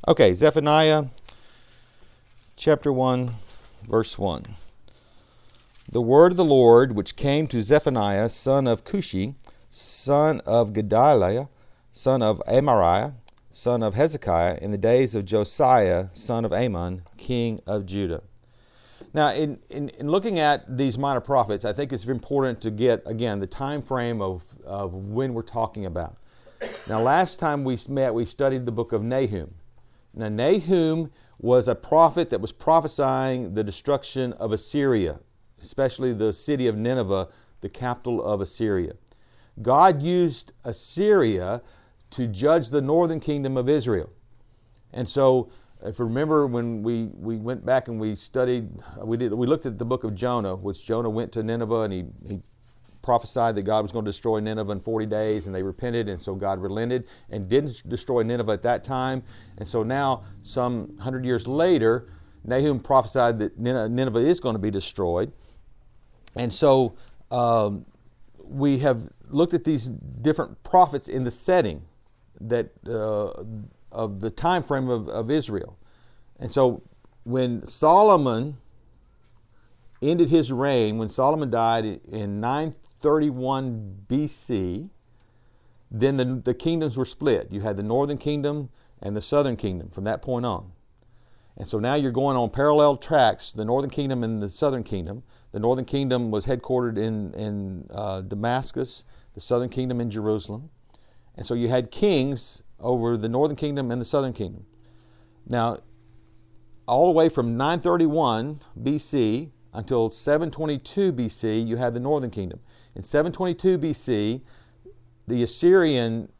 Okay, Zephaniah chapter 1, verse 1. The word of the Lord which came to Zephaniah, son of Cushi, son of Gedaliah, son of Amariah, son of Hezekiah, in the days of Josiah, son of Amon, king of Judah. Now, in looking at these minor prophets, I think it's important to get, again, the time frame of when we're talking about. Now, last time we met, we studied the book of Nahum. Now, Nahum was a prophet that was prophesying the destruction of Assyria, especially the city of Nineveh, the capital of Assyria. God used Assyria to judge the northern kingdom of Israel. And so, if you remember when we went back and we studied, we looked at the book of Jonah, which Jonah went to Nineveh and he prophesied that God was going to destroy Nineveh in 40 days, and they repented, and so God relented and didn't destroy Nineveh at that time. And so now, some 100 years later, Nahum prophesied that Nineveh is going to be destroyed. And so we have looked at these different prophets in the setting that of the time frame of Israel. And so when Solomon ended his reign, when Solomon died in 931 BC, then the kingdoms were split. You had the northern kingdom and the southern kingdom from that point on. And so now you're going on parallel tracks, the northern kingdom and the southern kingdom. The northern kingdom was headquartered in Damascus, the southern kingdom in Jerusalem. And so you had kings over the northern kingdom and the southern kingdom. Now, all the way from 931 BC until 722 BC, you had the northern kingdom. In 722 BC, the Assyrian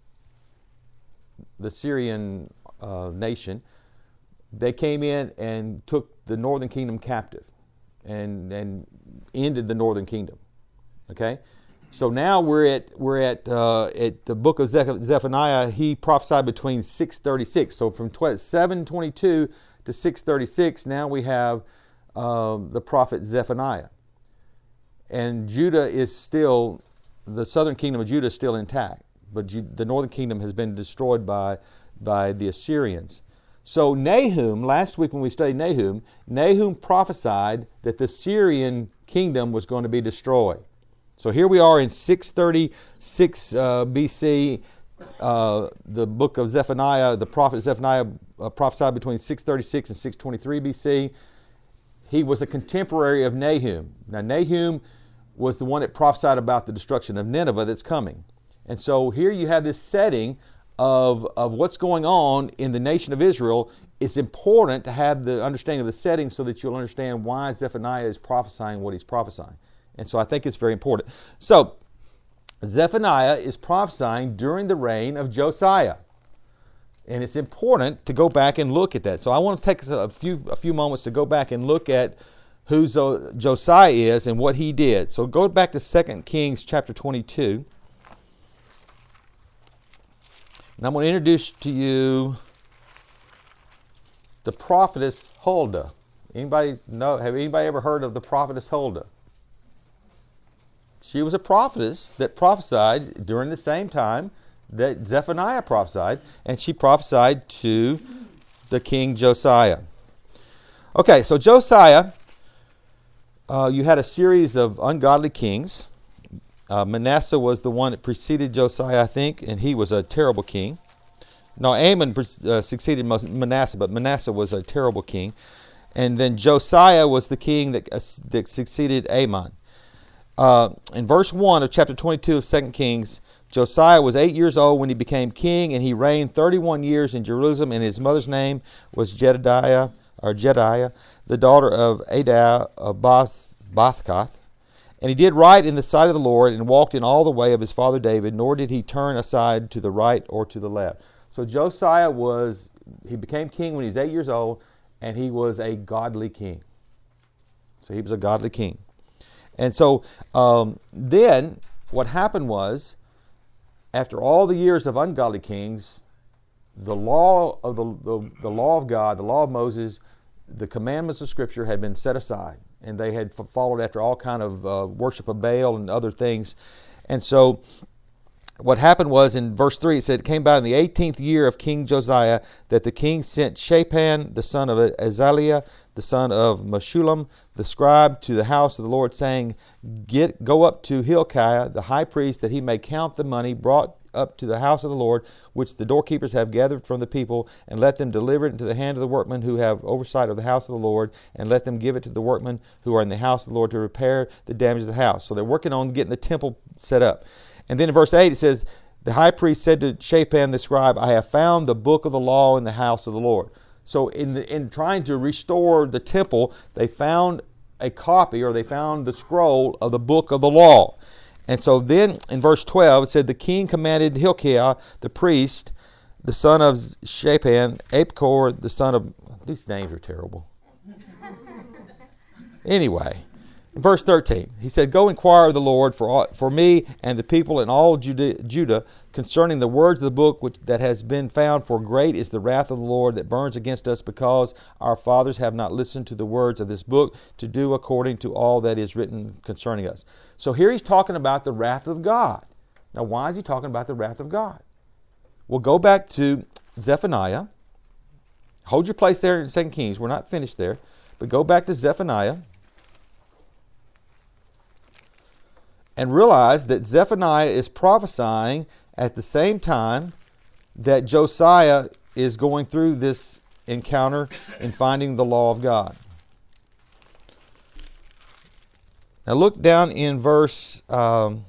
nation, they came in and took the northern kingdom captive and ended the northern kingdom. Okay? So now we're at the book of Zephaniah. He prophesied between 636. So from 722 to 636, now we have the prophet Zephaniah. And Judah is still, the southern kingdom of Judah is still intact, but the northern kingdom has been destroyed by the Assyrians. So Nahum, last week when we studied Nahum prophesied that the Syrian kingdom was going to be destroyed. So here we are in 636 BC. The book of Zephaniah, the prophet Zephaniah prophesied between 636 and 623 BC. He was a contemporary of Nahum. Now Nahum was the one that prophesied about the destruction of Nineveh that's coming. And so here you have this setting of what's going on in the nation of Israel. It's important to have the understanding of the setting so that you'll understand why Zephaniah is prophesying what he's prophesying. And so I think it's very important. So Zephaniah is prophesying during the reign of Josiah. And it's important to go back and look at that. So I want to take a few moments to go back and look at who Josiah is and what he did. So go back to 2 Kings chapter 22. And I'm going to introduce to you the prophetess Huldah. Anybody know? Have anybody ever heard of the prophetess Huldah? She was a prophetess that prophesied during the same time that Zephaniah prophesied, and she prophesied to the king Josiah. Okay, so Josiah, you had a series of ungodly kings. Manasseh was the one that preceded Josiah, I think, and he was a terrible king. No, Amon succeeded Manasseh, but Manasseh was a terrible king. And then Josiah was the king that succeeded Amon. In verse 1 of chapter 22 of 2 Kings, Josiah was 8 years old when he became king, and he reigned 31 years in Jerusalem, and his mother's name was Jedidiah, the daughter of Adaiah of Bathkath. And he did right in the sight of the Lord, and walked in all the way of his father David, nor did he turn aside to the right or to the left. So Josiah he became king when he was 8 years old, and he was a godly king. So he was a godly king. And so then what happened was, after all the years of ungodly kings, the law of the law of God, the law of Moses, the commandments of Scripture had been set aside, and they had followed after all kind of worship of Baal and other things. And so what happened was in verse 3, it said, it came about in the 18th year of King Josiah that the king sent Shaphan, the son of Azaliah, the son of Meshullam, the scribe, to the house of the Lord, saying, Go up to Hilkiah, the high priest, that he may count the money brought up to the house of the Lord, which the doorkeepers have gathered from the people, and let them deliver it into the hand of the workmen who have oversight of the house of the Lord, and let them give it to the workmen who are in the house of the Lord to repair the damage of the house. So they're working on getting the temple set up. And then in verse 8 it says, the high priest said to Shaphan the scribe, I have found the book of the law in the house of the Lord. So in trying to restore the temple, they found a copy, or they found the scroll of the book of the law. And so then in verse 12 it said, the king commanded Hilkiah the priest, the son of Shaphan, Apcor, the son of... These names are terrible. Anyway... In verse 13, he said, Go inquire of the Lord for me and the people and all Judah concerning the words of the book that has been found, for great is the wrath of the Lord that burns against us, because our fathers have not listened to the words of this book to do according to all that is written concerning us. So here he's talking about the wrath of God. Now, why is he talking about the wrath of God? Well, go back to Zephaniah. Hold your place there in 2 Kings. We're not finished there. But go back to Zephaniah. And realize that Zephaniah is prophesying at the same time that Josiah is going through this encounter in finding the law of God. Now look down in verse 4.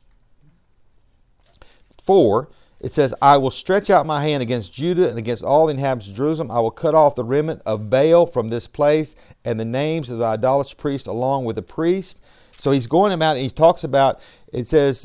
It says, I will stretch out my hand against Judah and against all the inhabitants of Jerusalem. I will cut off the remnant of Baal from this place, and the names of the idolatrous priests along with the priest. So he's going about, and he talks about, it says,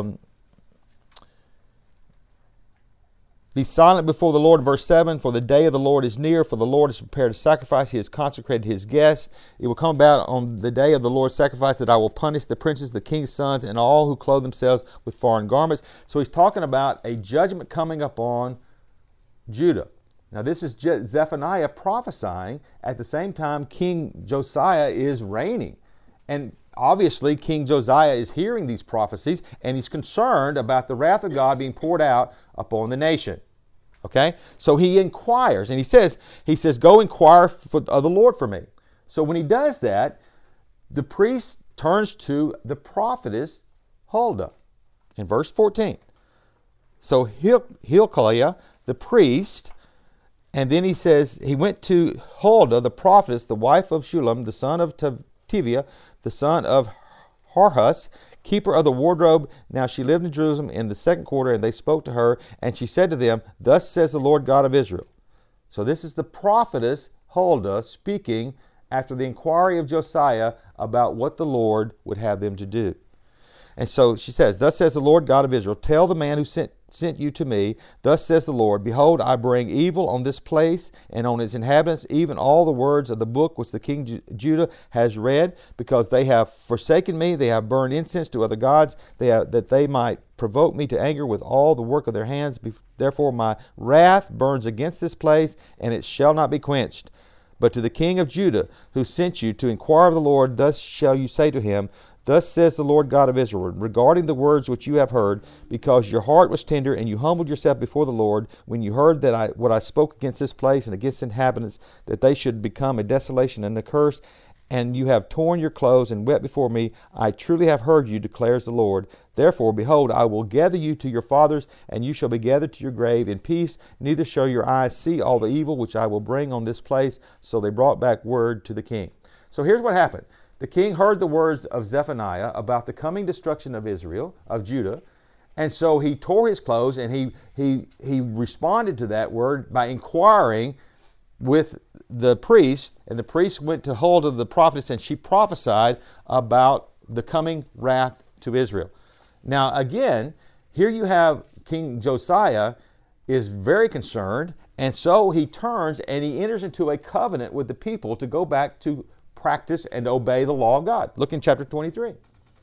be silent before the Lord, in verse 7, for the day of the Lord is near, for the Lord has prepared a sacrifice, he has consecrated his guests. It will come about on the day of the Lord's sacrifice that I will punish the princes, the king's sons, and all who clothe themselves with foreign garments. So he's talking about a judgment coming upon Judah. Now this is Zephaniah prophesying at the same time King Josiah is reigning. And obviously, King Josiah is hearing these prophecies, and he's concerned about the wrath of God being poured out upon the nation. Okay? So he inquires, and he says, Go inquire of the Lord for me. So when he does that, the priest turns to the prophetess Huldah in verse 14. So Hilkiah, the priest, and then he says, he went to Huldah, the prophetess, the wife of Shullam, the son of Tivia, the son of Harhus, keeper of the wardrobe. Now she lived in Jerusalem in the second quarter, and they spoke to her, and she said to them, Thus says the Lord God of Israel. So this is the prophetess Huldah speaking after the inquiry of Josiah about what the Lord would have them to do. And so she says, Thus says the Lord God of Israel, Tell the man who sent you to me, Thus says the Lord, Behold, I bring evil on this place and on its inhabitants, even all the words of the book which the king Judah has read, because they have forsaken me, they have burned incense to other gods, that they might provoke me to anger with all the work of their hands. Therefore my wrath burns against this place, and it shall not be quenched. But to the king of Judah, who sent you to inquire of the Lord, thus shall you say to him, Thus says the Lord God of Israel, regarding the words which you have heard, because your heart was tender, and you humbled yourself before the Lord, when you heard that what I spoke against this place and against inhabitants, that they should become a desolation and a curse, and you have torn your clothes and wept before me, I truly have heard you, declares the Lord. Therefore, behold, I will gather you to your fathers, and you shall be gathered to your grave in peace, neither shall your eyes see all the evil which I will bring on this place. So they brought back word to the king. So here's what happened. The king heard the words of Zephaniah about the coming destruction of Israel, of Judah, and so he tore his clothes, and he responded to that word by inquiring with the priest, and the priest went to Huldah the prophetess, and she prophesied about the coming wrath to Israel. Now again, here you have King Josiah is very concerned, and so he turns and he enters into a covenant with the people to go back to practice and obey the law of God. Look in chapter 23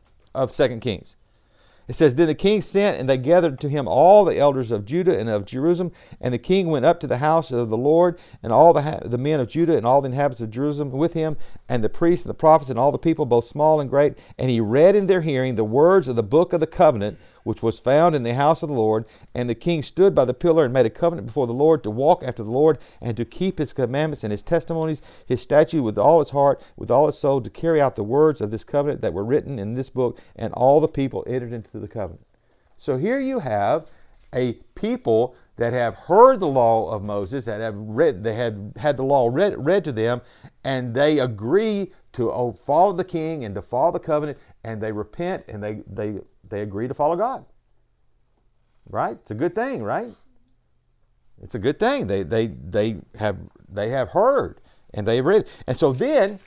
of 2 Kings. It says, Then the king sent, and they gathered to him all the elders of Judah and of Jerusalem. And the king went up to the house of the Lord, and all the men of Judah and all the inhabitants of Jerusalem with him, and the priests and the prophets and all the people, both small and great. And he read in their hearing the words of the book of the covenant, which was found in the house of the Lord. And the king stood by the pillar and made a covenant before the Lord to walk after the Lord and to keep his commandments and his testimonies, his statute with all his heart, with all his soul, to carry out the words of this covenant that were written in this book. And all the people entered into the covenant. So here you have a people that have heard the law of Moses, that have read, they had the law read to them, and they agree to follow the king and to follow the covenant, and they repent and they agree to follow God. Right? It's a good thing, right? It's a good thing. They have heard and they've read. And so then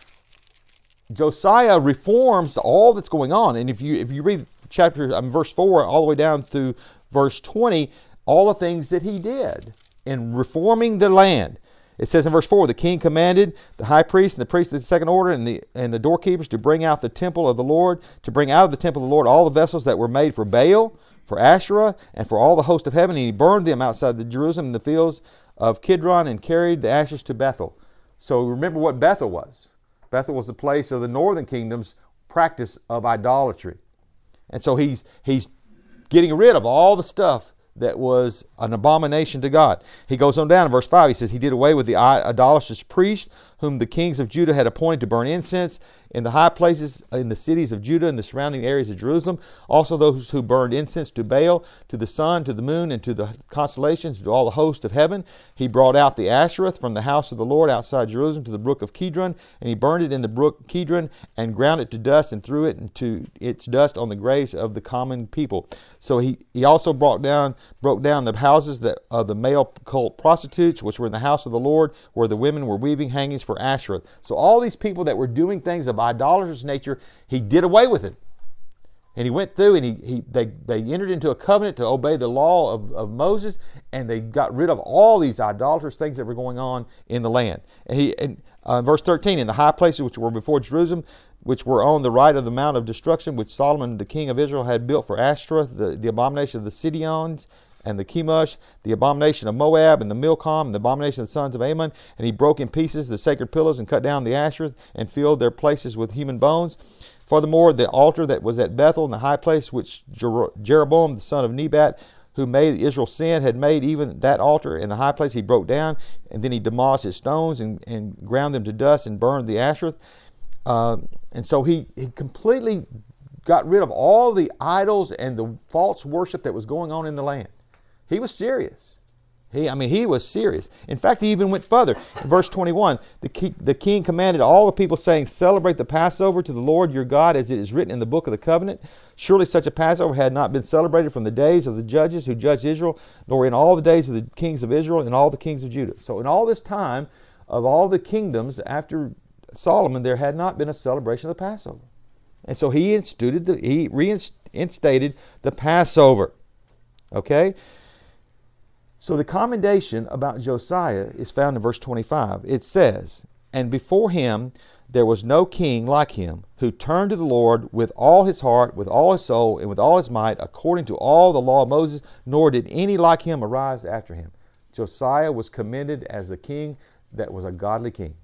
Josiah reforms all that's going on. And if you read verse 4 all the way down through verse 20, all the things that he did in reforming the land. It says in verse 4, the king commanded the high priest and the priests of the second order and the doorkeepers to bring out the temple of the Lord, to bring out of the temple of the Lord all the vessels that were made for Baal, for Asherah, and for all the host of heaven. And he burned them outside the Jerusalem in the fields of Kidron and carried the ashes to Bethel. So remember what Bethel was. Bethel was the place of the northern kingdom's practice of idolatry. And so he's getting rid of all the stuff that was an abomination to God. He goes on down in verse 5. He says, he did away with the idolatrous priests whom the kings of Judah had appointed to burn incense in the high places in the cities of Judah and the surrounding areas of Jerusalem. Also those who burned incense to Baal, to the sun, to the moon, and to the constellations, to all the host of heaven. He brought out the Ashereth from the house of the Lord outside Jerusalem to the brook of Kidron, and he burned it in the brook Kidron and ground it to dust and threw it into its dust on the graves of the common people. So he also broke down the houses of the male cult prostitutes, which were in the house of the Lord, where the women were weaving hangings for Ashereth. So all these people that were doing things of idolatrous nature, he did away with it. And he went through and they entered into a covenant to obey the law of Moses, and they got rid of all these idolatrous things that were going on in the land. And verse 13, in the high places which were before Jerusalem, which were on the right of the mount of destruction, which Solomon the king of Israel had built for Ashtoreth, the abomination of the Sidonians, and the Chemosh, the abomination of Moab, and the Milcom, and the abomination of the sons of Ammon. And he broke in pieces the sacred pillars and cut down the Ashereth and filled their places with human bones. Furthermore, the altar that was at Bethel in the high place, which Jeroboam the son of Nebat, who made Israel sin, had made, even that altar in the high place he broke down, and then he demolished its stones and ground them to dust and burned the Ashereth. And so he completely got rid of all the idols and the false worship that was going on in the land. He was serious. He was serious. In fact, he even went further. In verse 21, the king commanded all the people, saying, celebrate the Passover to the Lord your God, as it is written in the book of the covenant. Surely such a Passover had not been celebrated from the days of the judges who judged Israel, nor in all the days of the kings of Israel and all the kings of Judah. So in all this time of all the kingdoms after Solomon, there had not been a celebration of the Passover. And so he reinstated the Passover. Okay? So the commendation about Josiah is found in verse 25. It says, and before him there was no king like him, who turned to the Lord with all his heart, with all his soul, and with all his might, according to all the law of Moses, nor did any like him arise after him. Josiah was commended as a king that was a godly king.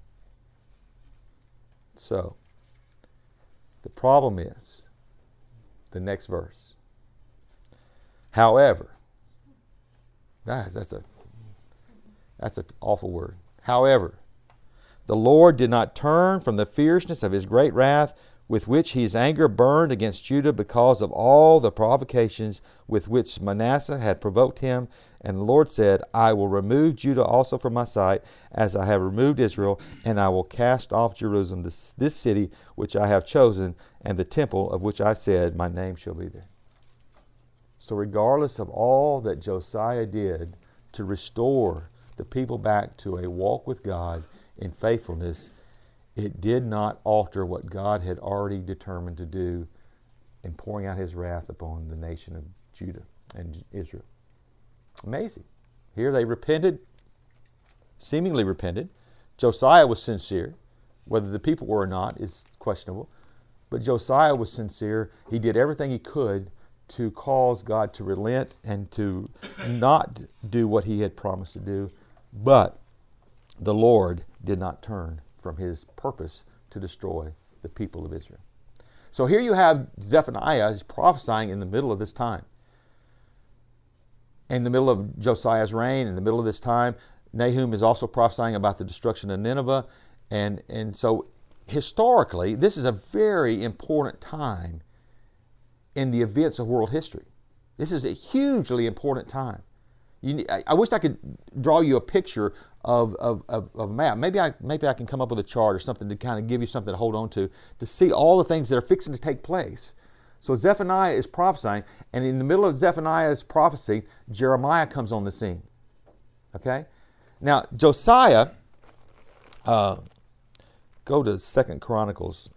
So, the problem is the next verse. However, that's an awful word. However, the Lord did not turn from the fierceness of his great wrath, with which his anger burned against Judah, because of all the provocations with which Manasseh had provoked him. And the Lord said, I will remove Judah also from my sight, as I have removed Israel, and I will cast off Jerusalem, this city which I have chosen, and the temple of which I said, my name shall be there. So regardless of all that Josiah did to restore the people back to a walk with God in faithfulness, it did not alter what God had already determined to do in pouring out his wrath upon the nation of Judah and Israel. Amazing. Here they repented, seemingly repented. Josiah was sincere. Whether the people were or not is questionable. But Josiah was sincere. He did everything he could to cause God to relent and to not do what he had promised to do. But the Lord did not turn from his purpose to destroy the people of Israel. So here you have Zephaniah is prophesying in the middle of this time. in the middle of Josiah's reign, in the middle of this time, Nahum is also prophesying about the destruction of Nineveh. And so historically, this is a very important time in the events of world history. This is a hugely important time. I wish I could draw you a picture of a map. Maybe I can come up with a chart or something to kind of give you something to hold on to see all the things that are fixing to take place. So Zephaniah is prophesying, and in the middle of Zephaniah's prophecy, Jeremiah comes on the scene. Okay? Now, Josiah, go to 2 Chronicles.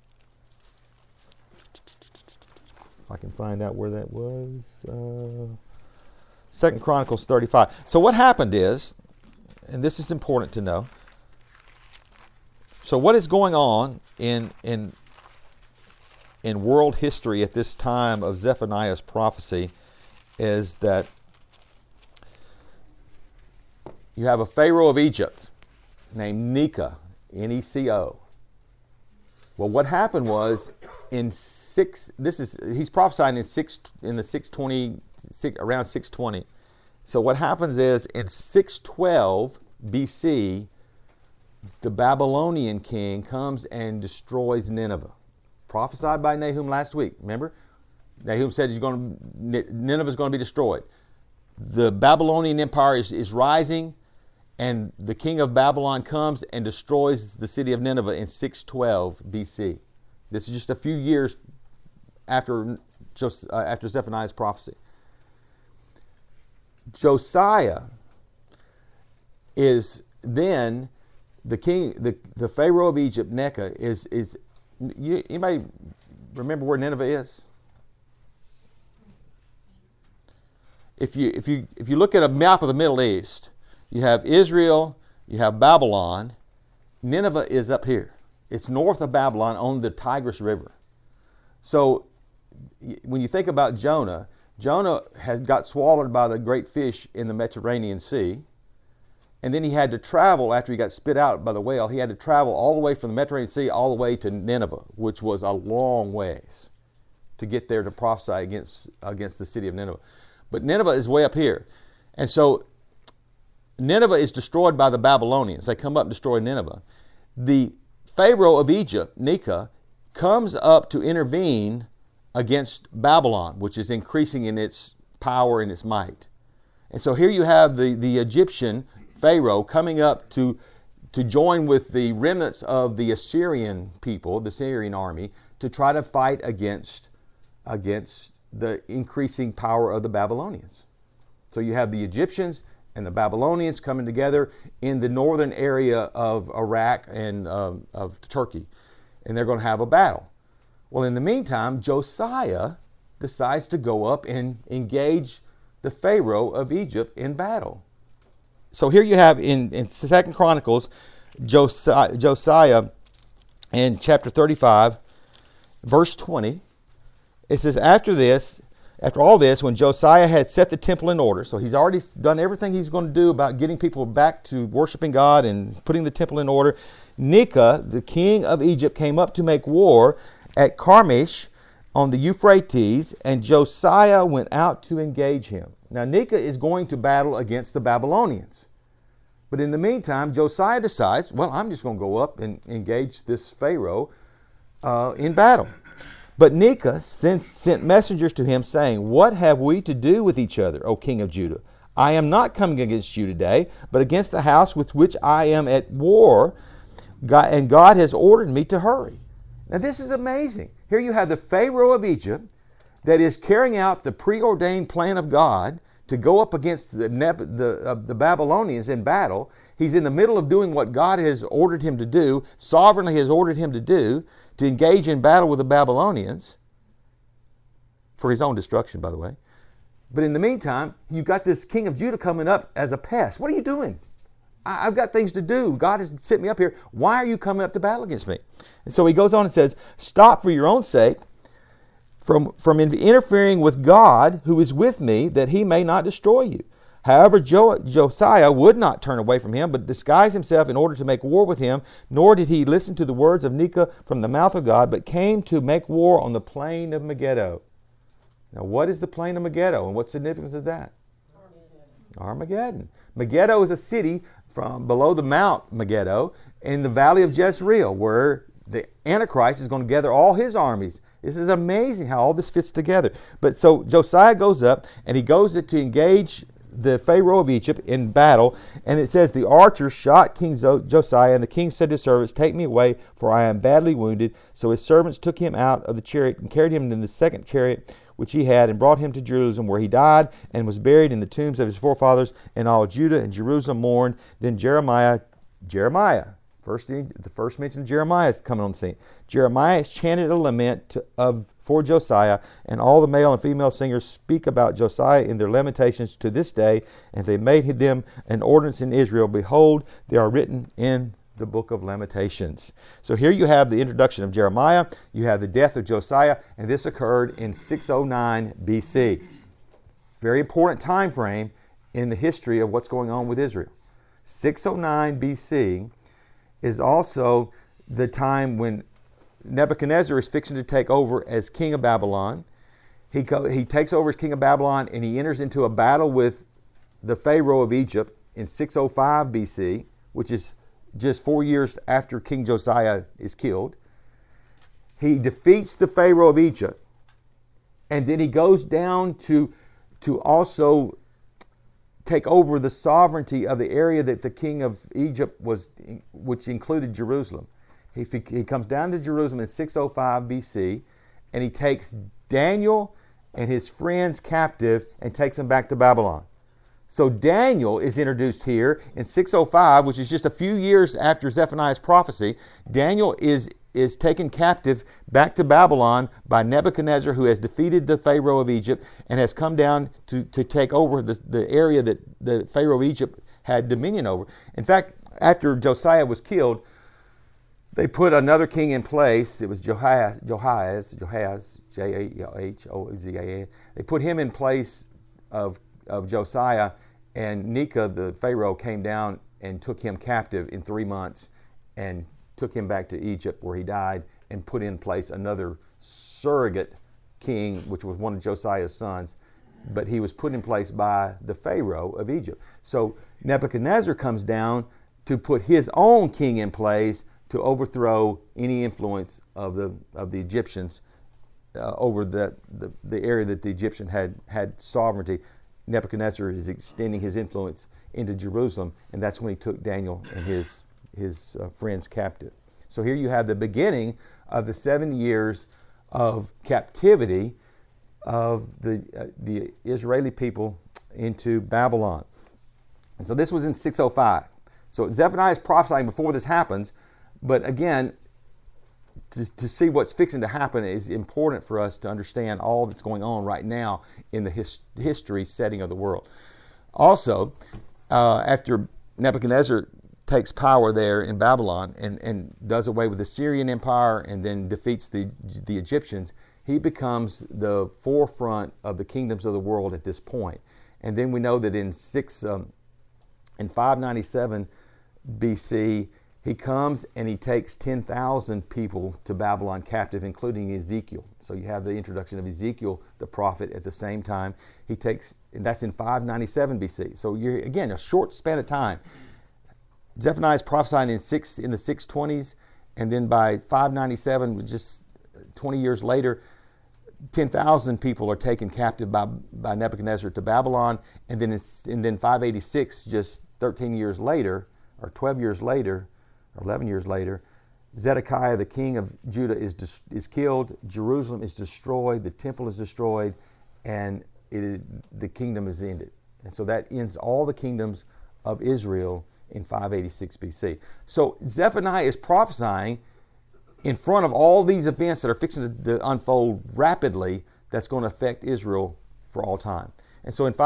If I can find out where that was. 2 Chronicles 35. So what happened is, and this is important to know, so what is going on in world history at this time of Zephaniah's prophecy is that you have a Pharaoh of Egypt named Necho, N-E-C-O. Well, what happened was he's prophesying in the 620, around 620. So what happens is in 612 BC, the Babylonian king comes and destroys Nineveh. Prophesied by Nahum last week. Remember? Nahum said Nineveh is going to be destroyed. The Babylonian Empire is rising, and the king of Babylon comes and destroys the city of Nineveh in 612 BC. This is just a few years after Zephaniah's prophecy. Josiah is then the king, the Pharaoh of Egypt, Necho, is anybody remember where Nineveh is? If you look at a map of the Middle East, you have Israel, you have Babylon. Nineveh is up here. It's north of Babylon on the Tigris River. So when you think about Jonah had got swallowed by the great fish in the Mediterranean Sea. And then he had to travel, after he got spit out by the whale, he had to travel all the way from the Mediterranean Sea all the way to Nineveh, which was a long ways to get there to prophesy against the city of Nineveh. But Nineveh is way up here. And so Nineveh is destroyed by the Babylonians. They come up and destroy Nineveh. The Pharaoh of Egypt, Necho, comes up to intervene against Babylon, which is increasing in its power and its might. And so here you have the Egyptian Pharaoh coming up to join with the remnants of the Assyrian people, the Assyrian army, to try to fight against the increasing power of the Babylonians. So you have the Egyptians and the Babylonians coming together in the northern area of Iraq and of Turkey, and they're going to have a battle. Well, in the meantime, Josiah decides to go up and engage the Pharaoh of Egypt in battle. So here you have in 2 Chronicles, Josiah in chapter 35, verse 20. It says, after all this, when Josiah had set the temple in order, so he's already done everything he's going to do about getting people back to worshiping God and putting the temple in order, Necho, the king of Egypt, came up to make war at Carchemish on the Euphrates, and Josiah went out to engage him. Now, Necho is going to battle against the Babylonians. But in the meantime, Josiah decides, well, I'm just going to go up and engage this Pharaoh in battle. But Necho sent messengers to him, saying, what have we to do with each other, O king of Judah? I am not coming against you today, but against the house with which I am at war, and God has ordered me to hurry. Now, this is amazing. Here you have the Pharaoh of Egypt that is carrying out the preordained plan of God to go up against the Babylonians in battle. He's in the middle of doing what God has ordered him to do, sovereignly has ordered him to do, to engage in battle with the Babylonians, for his own destruction, by the way. But in the meantime, you've got this king of Judah coming up as a pest. What are you doing? I've got things to do. God has sent me up here. Why are you coming up to battle against me? And so he goes on and says, stop for your own sake from interfering with God who is with me, that he may not destroy you. However, Josiah would not turn away from him, but disguised himself in order to make war with him, nor did he listen to the words of Necho from the mouth of God, but came to make war on the plain of Megiddo. Now, what is the plain of Megiddo, and what significance is that? Armageddon. Megiddo is a city from below the Mount Megiddo in the valley of Jezreel, where the Antichrist is going to gather all his armies. This is amazing how all this fits together. But so Josiah goes up, and he goes to engage the Pharaoh of Egypt in battle. And it says, the archers shot King Josiah, and the king said to his servants, take me away, for I am badly wounded. So his servants took him out of the chariot and carried him in the second chariot which he had, and brought him to Jerusalem, where he died and was buried in the tombs of his forefathers. And all Judah and Jerusalem mourned. Then Jeremiah, the first mention of Jeremiah is coming on the scene. Jeremiah chanted a lament for Josiah, and all the male and female singers speak about Josiah in their lamentations to this day, and they made them an ordinance in Israel. Behold, they are written in the book of Lamentations. So here you have the introduction of Jeremiah, you have the death of Josiah, and this occurred in 609 BC. Very important time frame in the history of what's going on with Israel. 609 BC is also the time when Nebuchadnezzar is fixing to take over as king of Babylon. He takes over as king of Babylon, and he enters into a battle with the Pharaoh of Egypt in 605 BC, which is just 4 years after King Josiah is killed. He defeats the Pharaoh of Egypt, and then he goes down to also take over the sovereignty of the area that the king of Egypt was, which included Jerusalem. He comes down to Jerusalem in 605 BC, and he takes Daniel and his friends captive and takes them back to Babylon. So Daniel is introduced here in 605, which is just a few years after Zephaniah's prophecy. Daniel is taken captive back to Babylon by Nebuchadnezzar, who has defeated the Pharaoh of Egypt and has come down to take over the area that the Pharaoh of Egypt had dominion over. In fact, after Josiah was killed, they put another king in place. It was Jehoahaz, Jahozah. They put him in place of Josiah, and Necho, the Pharaoh, came down and took him captive in 3 months and took him back to Egypt, where he died, and put in place another surrogate king, which was one of Josiah's sons, but he was put in place by the Pharaoh of Egypt. So Nebuchadnezzar comes down to put his own king in place to overthrow any influence of the Egyptians over the area that the Egyptian had sovereignty. Nebuchadnezzar is extending his influence into Jerusalem, and that's when he took Daniel and his friends captive. So here you have the beginning of the 7 years of captivity of the Israeli people into Babylon. And so this was in 605. So Zephaniah is prophesying before this happens, but again, to see what's fixing to happen is important for us to understand all that's going on right now in the history setting of the world. Also, after Nebuchadnezzar takes power there in Babylon and does away with the Syrian Empire and then defeats the Egyptians, he becomes the forefront of the kingdoms of the world at this point. And then we know that in 597 BC, he comes and he takes 10,000 people to Babylon captive, including Ezekiel. So you have the introduction of Ezekiel, the prophet, at the same time. And that's in 597 BC. So you're, again, a short span of time. Zephaniah is prophesying in the 620s, and then by 597, just 20 years later, 10,000 people are taken captive by Nebuchadnezzar to Babylon, and then 586, just 13 years later, or 12 years later, or 11 years later, Zedekiah, the king of Judah, is killed. Jerusalem is destroyed. The temple is destroyed, and the kingdom is ended. And so that ends all the kingdoms of Israel in 586 BC. So Zephaniah is prophesying in front of all these events that are fixing to unfold rapidly that's going to affect Israel for all time. And so in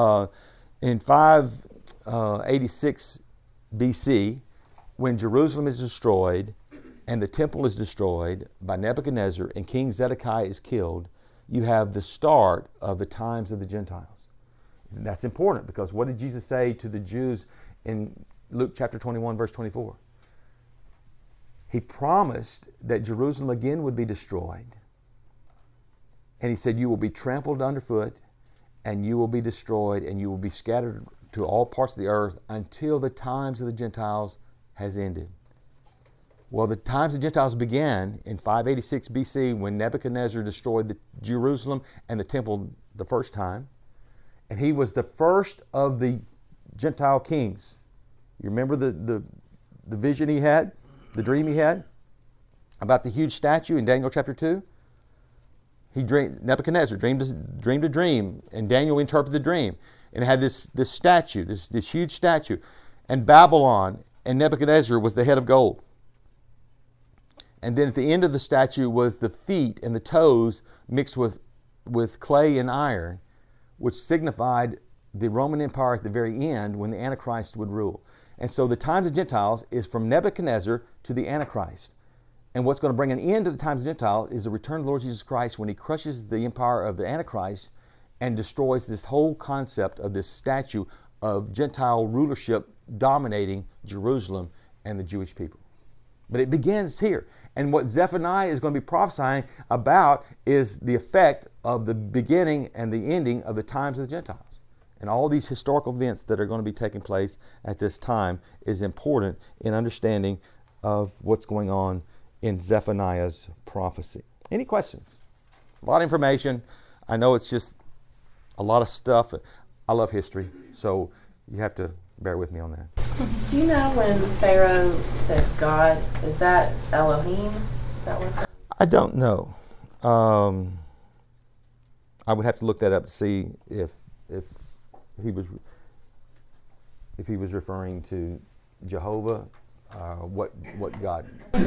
586 BC, when Jerusalem is destroyed and the temple is destroyed by Nebuchadnezzar and King Zedekiah is killed, you have the start of the times of the Gentiles. And that's important, because what did Jesus say to the Jews in Luke chapter 21, verse 24? He promised that Jerusalem again would be destroyed. And he said, you will be trampled underfoot, and you will be destroyed, and you will be scattered to all parts of the earth until the times of the Gentiles has ended. Well, the times of the Gentiles began in 586 BC when Nebuchadnezzar destroyed Jerusalem and the temple the first time. And he was the first of the Gentile kings. You remember the vision he had, the dream he had about the huge statue in Daniel chapter 2? Nebuchadnezzar dreamed a dream, and Daniel interpreted the dream. And it had this statue, this huge statue. And Babylon and Nebuchadnezzar was the head of gold. And then at the end of the statue was the feet and the toes mixed with clay and iron, which signified the Roman Empire at the very end when the Antichrist would rule. And so the times of Gentiles is from Nebuchadnezzar to the Antichrist. And what's going to bring an end to the times of Gentiles is the return of the Lord Jesus Christ when he crushes the empire of the Antichrist and destroys this whole concept of this statue of Gentile rulership dominating Jerusalem and the Jewish people. But it begins here. And what Zephaniah is going to be prophesying about is the effect of the beginning and the ending of the times of the Gentiles. And all these historical events that are going to be taking place at this time is important in understanding of what's going on in Zephaniah's prophecy. Any questions? A lot of information. I know it's just a lot of stuff. I love history, so you have to bear with me on that. Do you know when Pharaoh said God, is that Elohim? Is that what? I don't know. I would have to look that up to see if he was referring to Jehovah, what God.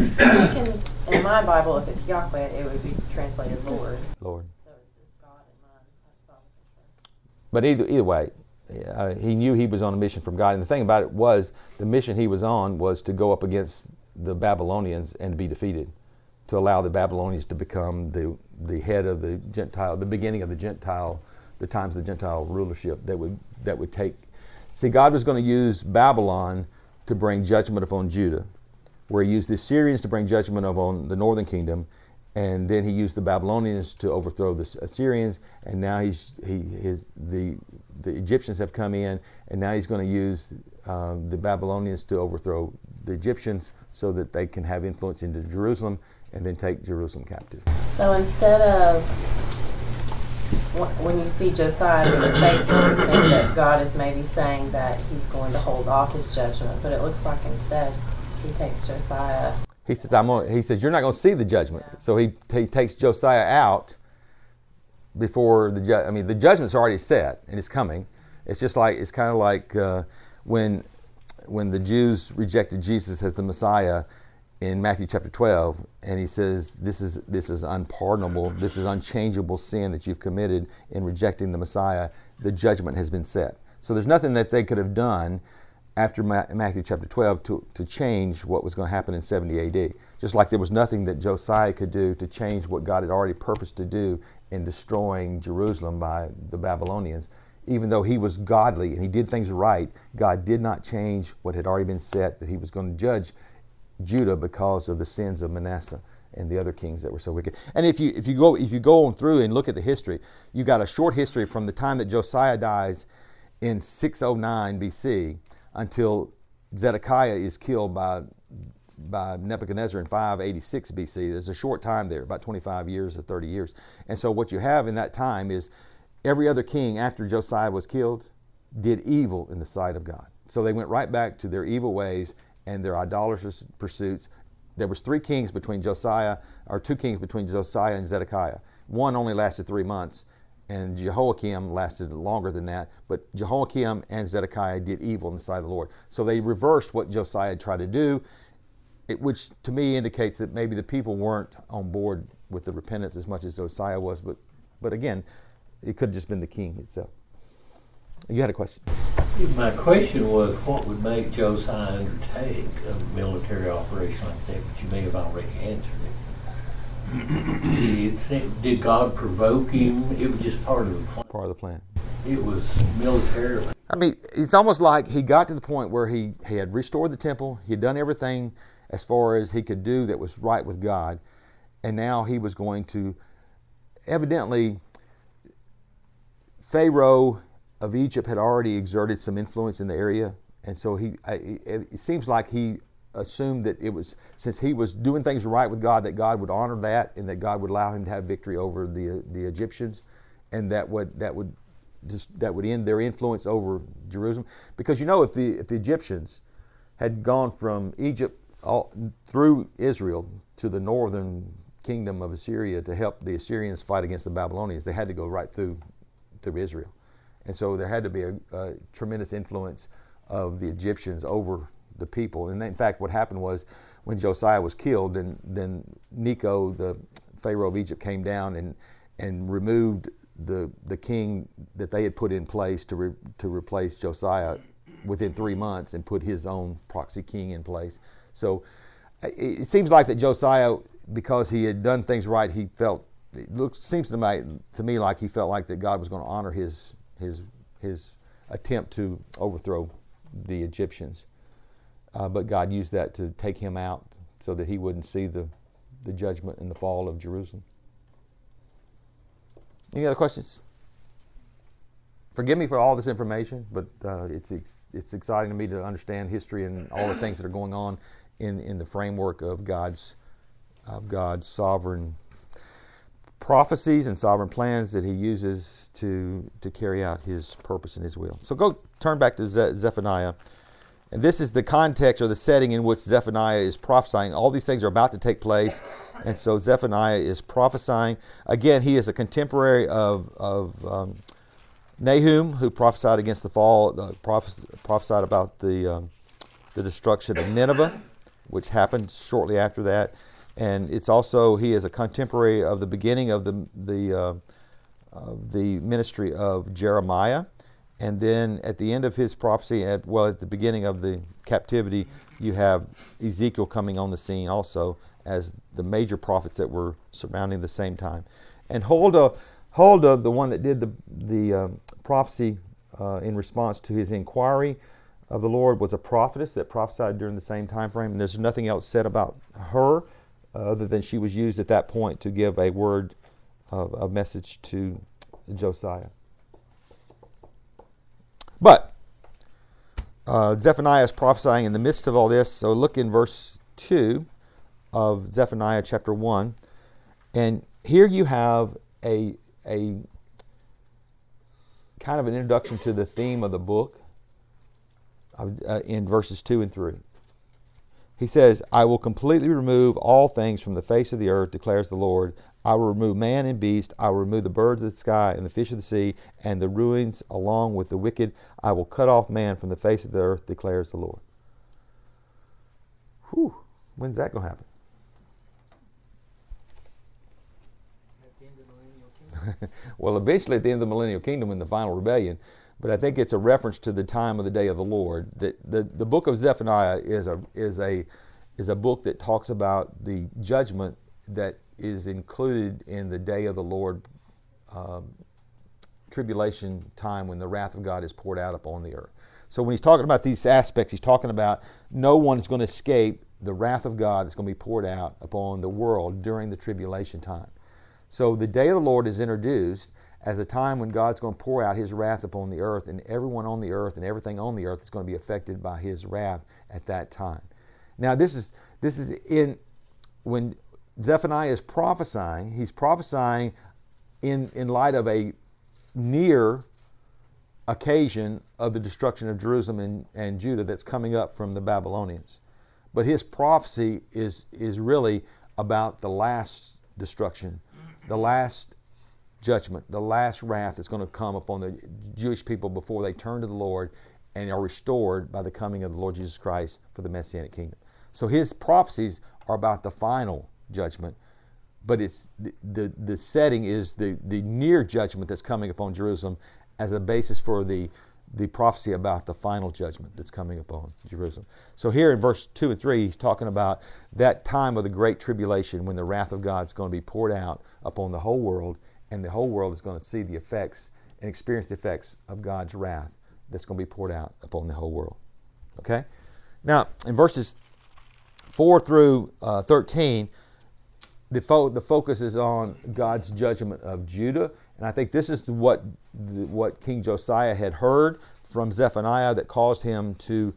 In my Bible, if it's Yahweh, it would be translated Lord. Lord. So it's just God in mine. That's all I wasn't sure. But either way, he knew he was on a mission from God. And the thing about it was, the mission he was on was to go up against the Babylonians and be defeated, to allow the Babylonians to become the head of the Gentile, the beginning of the Gentile, the times of the Gentile rulership that would take. See, God was going to use Babylon to bring judgment upon Judah, where he used the Assyrians to bring judgment upon the northern kingdom, and then he used the Babylonians to overthrow the Assyrians, and now the Egyptians have come in, and now he's going to use the Babylonians to overthrow the Egyptians so that they can have influence into Jerusalem and then take Jerusalem captive. So instead of, when you see Josiah being faithful, you think that God is maybe saying that he's going to hold off his judgment, but it looks like instead he takes Josiah. He says, you're not going to see the judgment. Yeah. So he takes Josiah out before the judgment's already set and it's coming. It's kind of like when the Jews rejected Jesus as the Messiah in Matthew chapter 12, and he says, this is unpardonable, this is unchangeable sin that you've committed in rejecting the Messiah. The judgment has been set. So there's nothing that they could have done after Matthew chapter 12 to change what was going to happen in 70 AD. Just like there was nothing that Josiah could do to change what God had already purposed to do in destroying Jerusalem by the Babylonians. Even though he was godly and he did things right, God did not change what had already been set, that he was going to judge Judah because of the sins of Manasseh and the other kings that were so wicked. And if you go on through and look at the history, you got a short history from the time that Josiah dies in 609 BC until Zedekiah is killed by Nebuchadnezzar in 586 BC. There's a short time there, about 25 years or 30 years. And so what you have in that time is every other king after Josiah was killed did evil in the sight of God. So they went right back to their evil ways and their idolatrous pursuits. There was two kings between Josiah and Zedekiah. One only lasted 3 months, and Jehoiakim lasted longer than that. But Jehoiakim and Zedekiah did evil in the sight of the Lord. So they reversed what Josiah had tried to do, which to me indicates that maybe the people weren't on board with the repentance as much as Josiah was. But again, it could have just been the king itself. You had a question? My question was, what would make Josiah undertake a military operation like that? But you may have already answered it. Did God provoke him? It was just part of the plan. Part of the plan. It was militarily. I mean, it's almost like he got to the point where he had restored the temple. He had done everything as far as he could do that was right with God. And now he was going to evidently Pharaoh of Egypt had already exerted some influence in the area, and so it seems like he assumed that it was, since he was doing things right with God, that God would honor that, and that God would allow him to have victory over the Egyptians, and that would end their influence over Jerusalem. Because if the Egyptians had gone from Egypt through Israel to the northern kingdom of Assyria to help the Assyrians fight against the Babylonians, they had to go right through Israel. And so there had to be a tremendous influence of the Egyptians over the people. And in fact, what happened was, when Josiah was killed, then Necho, the Pharaoh of Egypt, came down and removed the king that they had put in place to replace Josiah within 3 months, and put his own proxy king in place. So it seems like that Josiah, because he had done things right, seems to me like he felt like that God was going to honor his attempt to overthrow the Egyptians. But God used that to take him out so that he wouldn't see the judgment and the fall of Jerusalem. Any other questions? Forgive me for all this information, but it's exciting to me to understand history and all the things that are going on in the framework of God's sovereign prophecies and sovereign plans that he uses to carry out his purpose and his will. So go turn back to Zephaniah. And this is the context or the setting in which Zephaniah is prophesying. All these things are about to take place. And so Zephaniah is prophesying. Again, he is a contemporary of Nahum, who prophesied against the fall, prophesied about the destruction of Nineveh, which happened shortly after that. And it's also, he is a contemporary of the beginning of the ministry of Jeremiah. And then at the end of his prophecy, at the beginning of the captivity, you have Ezekiel coming on the scene also as the major prophets that were surrounding the same time. And Huldah, the one that did the prophecy in response to his inquiry of the Lord, was a prophetess that prophesied during the same time frame. And there's nothing else said about her other than she was used at that point to give a word, a message to Josiah. But Zephaniah is prophesying in the midst of all this. So look in verse 2 of Zephaniah chapter 1. And here you have a kind of an introduction to the theme of the book in verses 2 and 3. He says, I will completely remove all things from the face of the earth, declares the Lord. I will remove man and beast. I will remove the birds of the sky and the fish of the sea and the ruins along with the wicked. I will cut off man from the face of the earth, declares the Lord. Whew. When's that going to happen? At the end of the millennial kingdom. Well, eventually at the end of the millennial kingdom in the final rebellion. But I think it's a reference to the time of the day of the Lord. The book of Zephaniah is a book that talks about the judgment that is included in the day of the Lord tribulation time, when the wrath of God is poured out upon the earth. So when he's talking about these aspects, he's talking about no one is going to escape the wrath of God that's going to be poured out upon the world during the tribulation time. So the day of the Lord is introduced as a time when God's going to pour out his wrath upon the earth, and everyone on the earth and everything on the earth is going to be affected by his wrath at that time. Now this is when Zephaniah is prophesying, he's prophesying in light of a near occasion of the destruction of Jerusalem and Judah that's coming up from the Babylonians. But his prophecy is really about the last destruction, the last judgment, the last wrath that's going to come upon the Jewish people before they turn to the Lord and are restored by the coming of the Lord Jesus Christ for the Messianic kingdom. So his prophecies are about the final judgment, but it's the setting is the near judgment that's coming upon Jerusalem as a basis for the prophecy about the final judgment that's coming upon Jerusalem. So here in verse 2 and 3, he's talking about that time of the great tribulation when the wrath of God is going to be poured out upon the whole world, and the whole world is going to see the effects and experience the effects of God's wrath that's going to be poured out upon the whole world. Okay? Now, in verses 4 through 13, the focus is on God's judgment of Judah, and I think this is what King Josiah had heard from Zephaniah that caused him to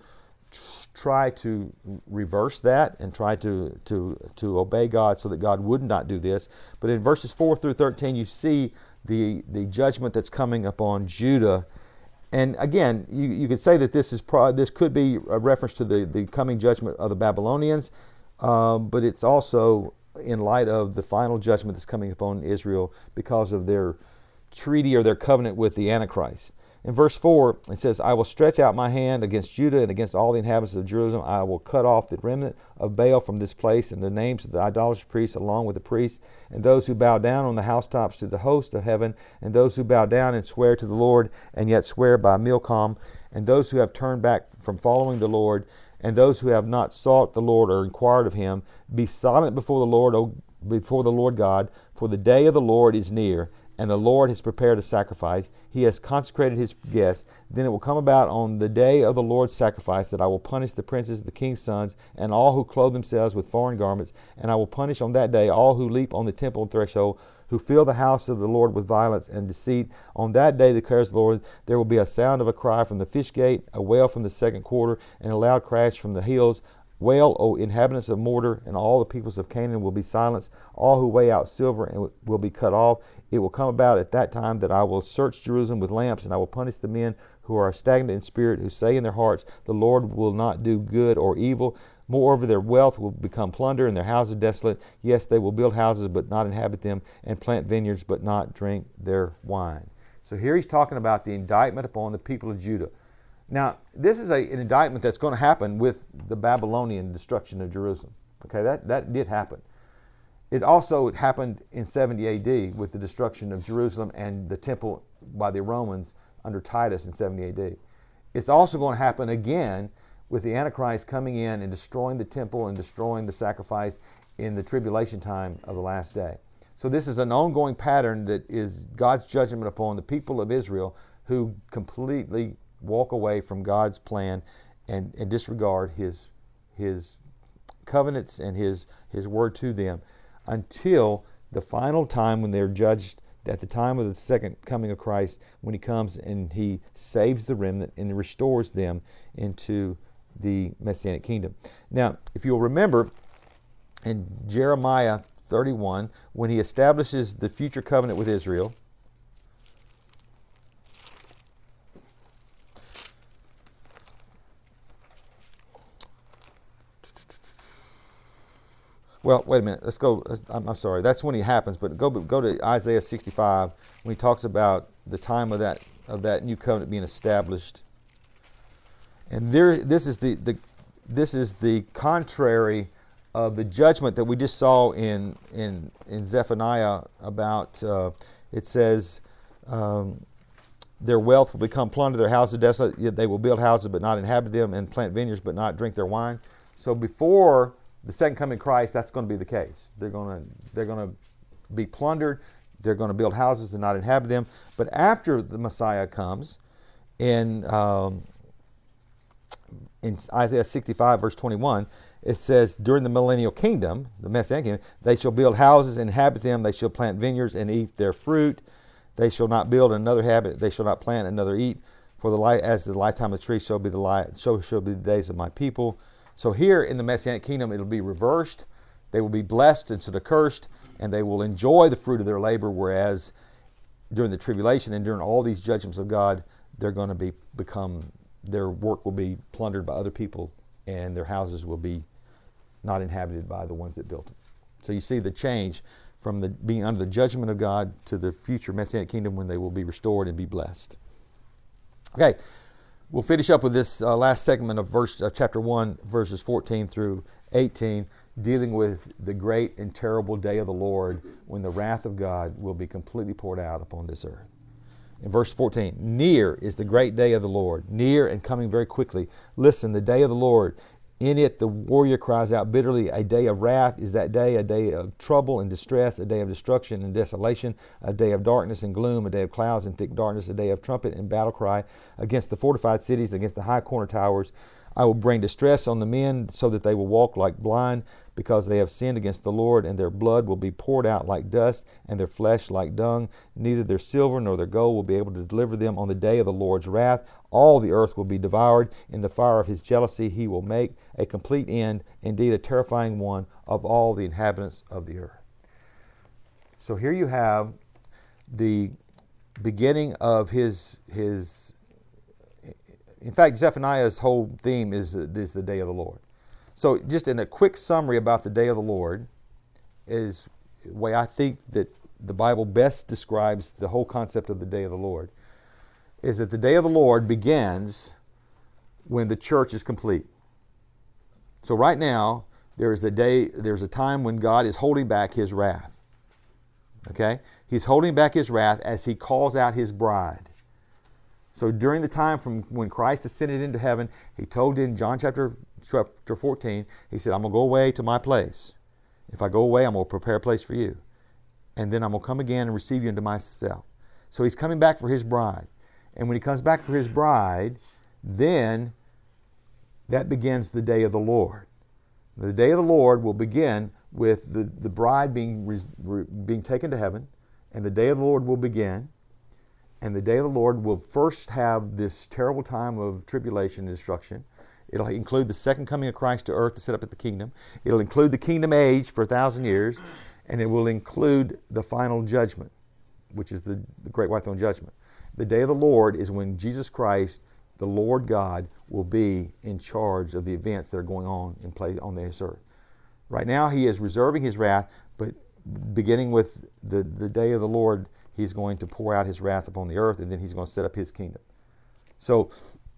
try to reverse that and try to obey God so that God would not do this. But in verses 4 through 13, you see the judgment that's coming upon Judah. And again, you could say that this could be a reference to the coming judgment of the Babylonians, but it's also in light of the final judgment that's coming upon Israel because of their treaty or their covenant with the Antichrist. In verse 4, it says, I will stretch out my hand against Judah and against all the inhabitants of Jerusalem. I will cut off the remnant of Baal from this place, and the names of the idolatrous priests along with the priests, and those who bow down on the housetops to the host of heaven, and those who bow down and swear to the Lord, and yet swear by Milcom, and those who have turned back from following the Lord, and those who have not sought the Lord or inquired of him. Be silent before the Lord God, for the day of the Lord is near, and the Lord has prepared a sacrifice. He has consecrated his guests. Then it will come about on the day of the Lord's sacrifice that I will punish the princes, the king's sons, and all who clothe themselves with foreign garments. And I will punish on that day all who leap on the temple threshold, who fill the house of the Lord with violence and deceit. On that day, declares the Lord, there will be a sound of a cry from the fish gate, a wail from the second quarter, and a loud crash from the hills. Wail, O inhabitants of Mortar, and all the peoples of Canaan will be silenced. All who weigh out silver will be cut off. It will come about at that time that I will search Jerusalem with lamps, and I will punish the men who are stagnant in spirit, who say in their hearts, the Lord will not do good or evil. Moreover, their wealth will become plunder, and their houses desolate. Yes, they will build houses, but not inhabit them, and plant vineyards, but not drink their wine. So here he's talking about the indictment upon the people of Judah. Now, this is an indictment that's going to happen with the Babylonian destruction of Jerusalem. Okay, that did happen. It also happened in 70 AD with the destruction of Jerusalem and the temple by the Romans under Titus in 70 AD. It's also going to happen again with the Antichrist coming in and destroying the temple and destroying the sacrifice in the tribulation time of the last day. So this is an ongoing pattern that is God's judgment upon the people of Israel who completely walk away from God's plan and disregard his covenants and his word to them until the final time when they're judged at the time of the second coming of Christ, when he comes and he saves the remnant and restores them into the Messianic kingdom. Now, if you'll remember in Jeremiah 31, when he establishes the future covenant with Israel, well, wait a minute. Let's go. I'm sorry. That's when it happens. But go to Isaiah 65 when he talks about the time of that new covenant being established. And this is the contrary of the judgment that we just saw in Zephaniah about. It says their wealth will become plunder, their houses desolate. Yet they will build houses but not inhabit them, and plant vineyards but not drink their wine. So before the second coming of Christ, that's going to be the case. They're going to be plundered. They're going to build houses and not inhabit them. But after the Messiah comes, in Isaiah 65, verse 21, it says, during the millennial kingdom, the Messianic kingdom, they shall build houses and inhabit them. They shall plant vineyards and eat their fruit. They shall not build another habit. They shall not plant another eat. For as the lifetime of the tree shall be the days of my people. So here in the Messianic kingdom, it'll be reversed. They will be blessed instead of cursed, and they will enjoy the fruit of their labor, whereas during the tribulation and during all these judgments of God, they're going to their work will be plundered by other people, and their houses will be not inhabited by the ones that built them. So you see the change from being under the judgment of God to the future Messianic kingdom when they will be restored and be blessed. Okay. We'll finish up with this last segment of chapter 1, verses 14 through 18, dealing with the great and terrible day of the Lord when the wrath of God will be completely poured out upon this earth. In verse 14, near is the great day of the Lord, near and coming very quickly. Listen, the day of the Lord. In it the warrior cries out bitterly. A day of wrath is that day, a day of trouble and distress, a day of destruction and desolation, a day of darkness and gloom, a day of clouds and thick darkness, a day of trumpet and battle cry against the fortified cities, against the high corner towers. I will bring distress on the men so that they will walk like blind because they have sinned against the Lord, and their blood will be poured out like dust and their flesh like dung. Neither their silver nor their gold will be able to deliver them on the day of the Lord's wrath. All the earth will be devoured. In the fire of his jealousy he will make a complete end, indeed a terrifying one, of all the inhabitants of the earth. So here you have the beginning of his in fact, Zephaniah's whole theme is the day of the Lord. So just in a quick summary about the day of the Lord is the way I think that the Bible best describes the whole concept of the day of the Lord, is that the day of the Lord begins when the church is complete. So right now, there's a time when God is holding back his wrath. Okay? He's holding back his wrath as he calls out his bride. So during the time from when Christ ascended into heaven, he told in John chapter 14, he said, I'm going to go away to my place. If I go away, I'm going to prepare a place for you. And then I'm going to come again and receive you into myself. So he's coming back for his bride. And when he comes back for his bride, then that begins the day of the Lord. The day of the Lord will begin with the bride being taken to heaven, and the day of the Lord will begin. And the day of the Lord will first have this terrible time of tribulation and destruction. It'll include the second coming of Christ to earth to set up the kingdom. It'll include the kingdom age for 1,000 years. And it will include the final judgment, which is the great white throne judgment. The day of the Lord is when Jesus Christ, the Lord God, will be in charge of the events that are going on in place on this earth. Right now he is reserving his wrath, but beginning with the day of the Lord, he's going to pour out his wrath upon the earth, and then he's going to set up his kingdom. So,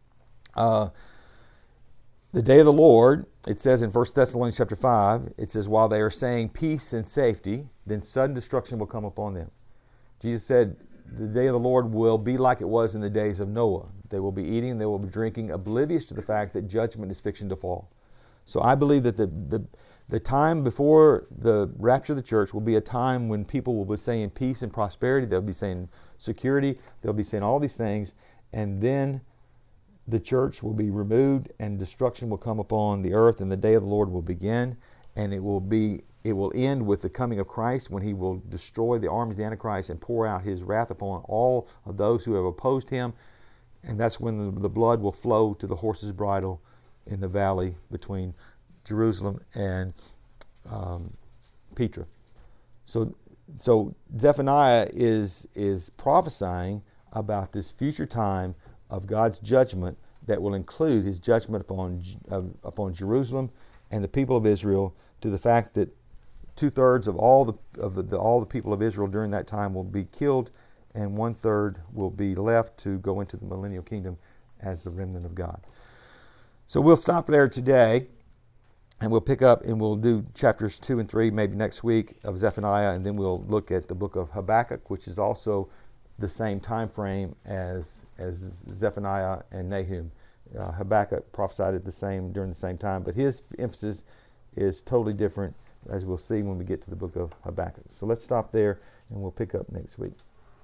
the day of the Lord, it says in 1 Thessalonians chapter 5, it says, while they are saying peace and safety, then sudden destruction will come upon them. Jesus said, the day of the Lord will be like it was in the days of Noah. They will be eating, they will be drinking, oblivious to the fact that judgment is fixing to fall. So I believe that the time before the rapture of the church will be a time when people will be saying peace and prosperity. They'll be saying security. They'll be saying all these things. And then the church will be removed and destruction will come upon the earth, and the day of the Lord will begin. And it will end with the coming of Christ, when he will destroy the armies of the Antichrist and pour out his wrath upon all of those who have opposed him. And that's when the blood will flow to the horse's bridle in the valley between Jerusalem and Petra. So Zephaniah is prophesying about this future time of God's judgment that will include his judgment upon Jerusalem and the people of Israel, to the fact that 2/3 of all the people of Israel during that time will be killed, and 1/3 will be left to go into the millennial kingdom as the remnant of God. So we'll stop there today, and we'll pick up and we'll do chapters 2 and 3 maybe next week of Zephaniah, and then we'll look at the book of Habakkuk, which is also the same time frame as Zephaniah and Nahum. Habakkuk prophesied during the same time, but his emphasis is totally different, as we'll see when we get to the book of Habakkuk. So let's stop there, and we'll pick up next week.